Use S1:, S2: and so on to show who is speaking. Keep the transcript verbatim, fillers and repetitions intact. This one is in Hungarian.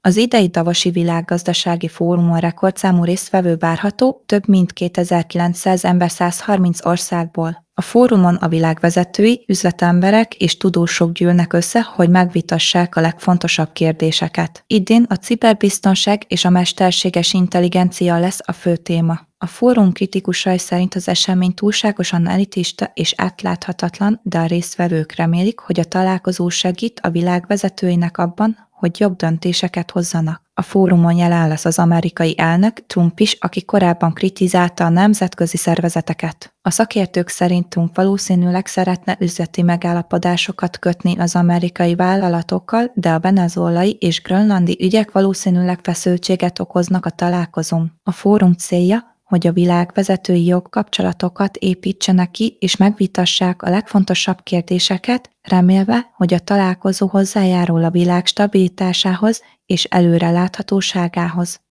S1: Az idei Davos-i Világgazdasági Fórumon rekordszámú résztvevő várható, több mint kétezer-kilencszáz ember százharminc országból. A fórumon a világ vezetői, üzletemberek és tudósok gyűlnek össze, hogy megvitassák a legfontosabb kérdéseket. Idén a ciberbiztonság és a mesterséges intelligencia lesz a fő téma. A fórum kritikusai szerint az esemény túlságosan elitista és átláthatatlan, de a résztvevők remélik, hogy a találkozó segít a világ vezetőinek abban, hogy jobb döntéseket hozzanak. A fórumon jelen lesz az amerikai elnök, Trump is, aki korábban kritizálta a nemzetközi szervezeteket. A szakértők szerint Trump valószínűleg szeretne üzleti megállapodásokat kötni az amerikai vállalatokkal, de a venezuelai és grönlandi ügyek valószínűleg feszültséget okoznak a találkozón. A fórum célja, hogy a világ vezetői jobb kapcsolatokat építsenek ki és megvitassák a legfontosabb kérdéseket, remélve, hogy a találkozó hozzájárul a világ stabilitásához és előreláthatóságához.